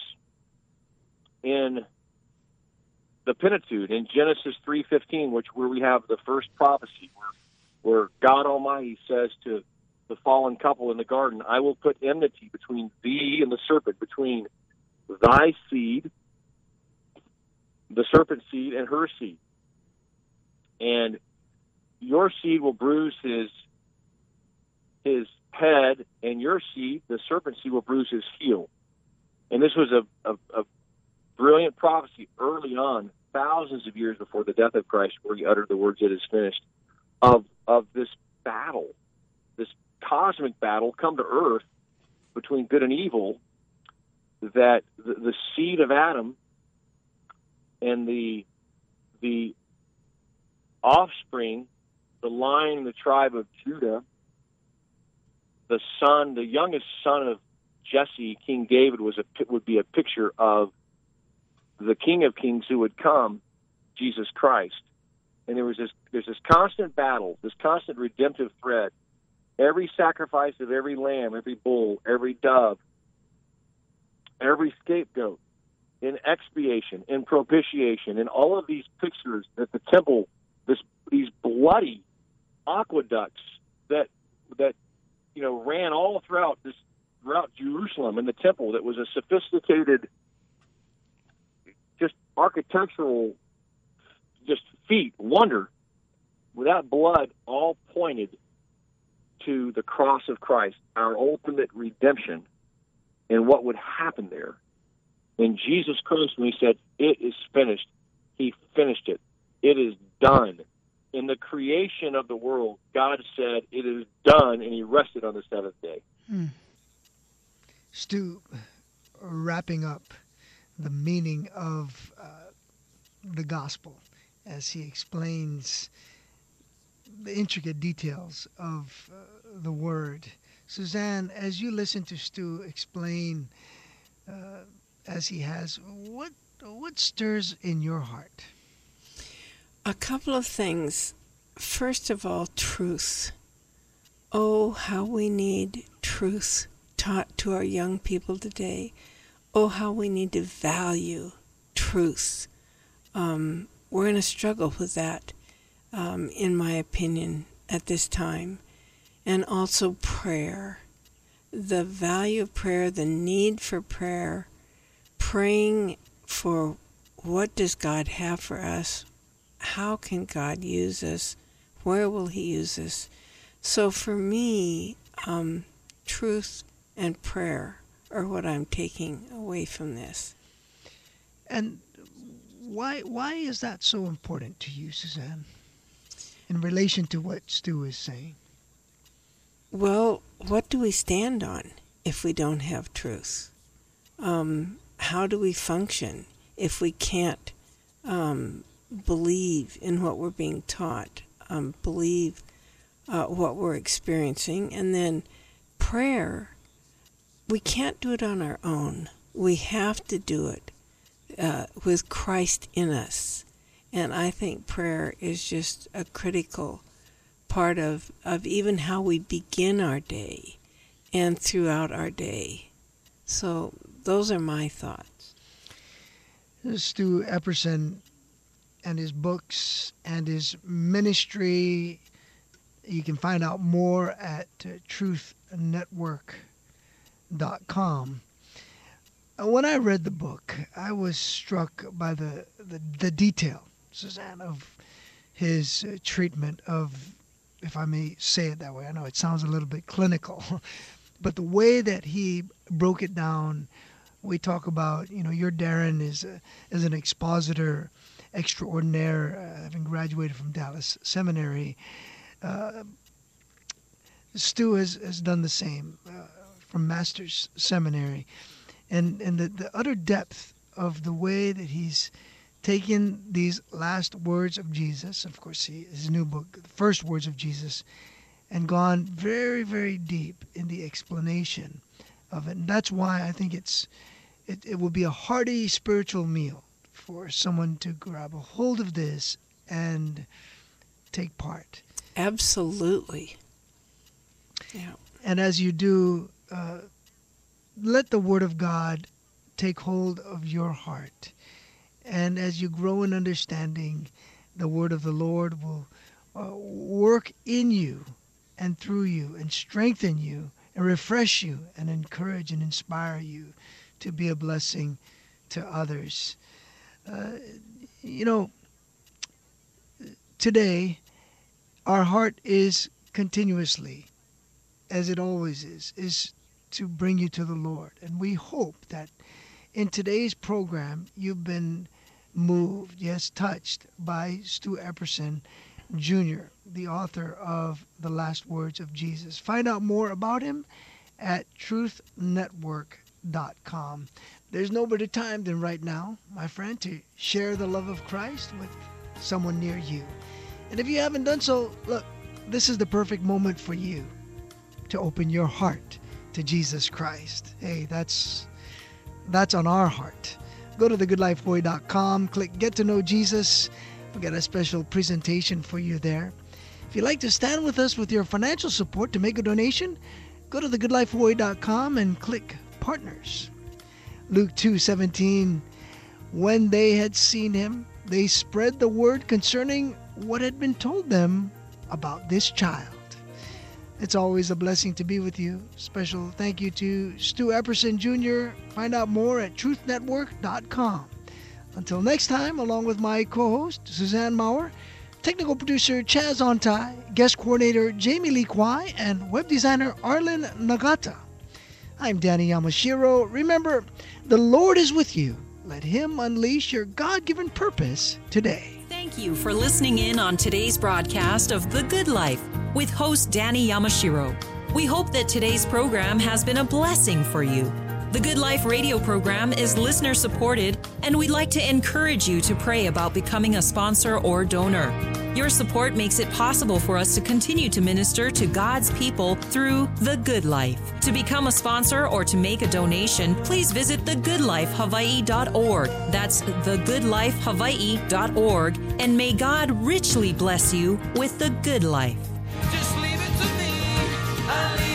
Speaker 4: in the Pentateuch, in Genesis three fifteen, which where we have the first prophecy, where, where God Almighty says to the fallen couple in the garden, "I will put enmity between thee and the serpent, between thy seed, the serpent seed, and her seed. And your seed will bruise his his head, and your seed, the serpent seed, will bruise his heel." And this was a, a, a brilliant prophecy early on, thousands of years before the death of Christ, where he uttered the words, "It is finished," of of this battle, this cosmic battle come to earth between good and evil, that the, the seed of Adam and the the offspring, the line, the tribe of Judah, the son, the youngest son of Jesse, King David, was a would be a picture of the King of Kings who would come, Jesus Christ. And there was this there's this constant battle, this constant redemptive thread. Every sacrifice of every lamb, every bull, every dove, every scapegoat, in expiation, in propitiation, in all of these pictures that the temple, this these bloody aqueducts that that you know ran all throughout this throughout Jerusalem in the temple, that was a sophisticated, just architectural, just feat, wonder, without blood, all pointed to the cross of Christ, our ultimate redemption, and what would happen there. And Jesus Christ, when he said, "It is finished," he finished it. It is done. In the creation of the world, God said, "It is done," and he rested on the seventh day.
Speaker 2: Hmm. Stu, wrapping up the meaning of uh, the gospel as he explains the intricate details of uh, the word. Suzanne, as you listen to Stu explain uh, as he has, what what stirs in your heart?
Speaker 3: A couple of things. First of all, truth. Oh, how we need truth taught to our young people today. Oh, how we need to value truth. Um, we're going to struggle with that, um, in my opinion, at this time. And also prayer. The value of prayer, the need for prayer, praying for what does God have for us, how can God use us, where will he use us. So for me, um, truth and prayer are what I'm taking away from this.
Speaker 2: And why why is that so important to you, Suzanne, in relation to what Stu is saying?
Speaker 3: Well, what do we stand on if we don't have truth? Um, how do we function if we can't um, believe in what we're being taught, um, believe uh, what we're experiencing? And then prayer, we can't do it on our own. We have to do it uh, with Christ in us. And I think prayer is just a critical part of, of even how we begin our day and throughout our day. So those are my thoughts.
Speaker 2: Stu Epperson and his books and his ministry, you can find out more at uh, truth network dot com. Uh, when I read the book, I was struck by the, the, the detail, Suzanne, of his uh, treatment of, if I may say it that way. I know it sounds a little bit clinical, but the way that he broke it down. We talk about, you know, your Darren is a, is an expositor extraordinaire, uh, having graduated from Dallas Seminary. Uh, Stu has, has done the same uh, from Master's Seminary. And, and the, the utter depth of the way that he's taken these last words of Jesus, of course, he, his new book, The First Words of Jesus, and gone very, very deep in the explanation of it. And that's why I think it's it, it will be a hearty spiritual meal for someone to grab a hold of this and take part.
Speaker 3: Absolutely. Yeah.
Speaker 2: And as you do, uh, let the Word of God take hold of your heart. And as you grow in understanding, the Word of the Lord will uh, work in you and through you and strengthen you and refresh you and encourage and inspire you to be a blessing to others. Uh, you know, today, our heart is continuously, as it always is, is to bring you to the Lord. And we hope that in today's program, you've been moved, yes, touched by Stu Epperson, Junior, the author of The Last Words of Jesus. Find out more about him at truth network dot com. There's no better time than right now, my friend, to share the love of Christ with someone near you. And if you haven't done so, look, this is the perfect moment for you to open your heart to Jesus Christ. Hey, that's that's on our heart. Go to the good life boy dot com, click Get to Know Jesus. We've got a special presentation for you there. If you'd like to stand with us with your financial support to make a donation, go to the good life boy dot com and click Partners. Luke two seventeen, when they had seen him, they spread the word concerning what had been told them about this child. It's always a blessing to be with you. Special thank you to Stu Epperson, Junior Find out more at truth network dot com. Until next time, along with my co-host, Suzanne Maurer, technical producer Chaz Ontai, guest coordinator Jamie Lee Kwai, and web designer Arlen Nagata. I'm Danny Yamashiro. Remember, the Lord is with you. Let Him unleash your God-given purpose today.
Speaker 1: Thank you for listening in on today's broadcast of The Good Life with host Danny Yamashiro. We hope that today's program has been a blessing for you. The Good Life radio program is listener supported, and we'd like to encourage you to pray about becoming a sponsor or donor. Your support makes it possible for us to continue to minister to God's people through The Good Life. To become a sponsor or to make a donation, please visit the good life hawaii dot org. That's the good life hawaii dot org, and may God richly bless you with the good life.
Speaker 5: Just leave it to me. I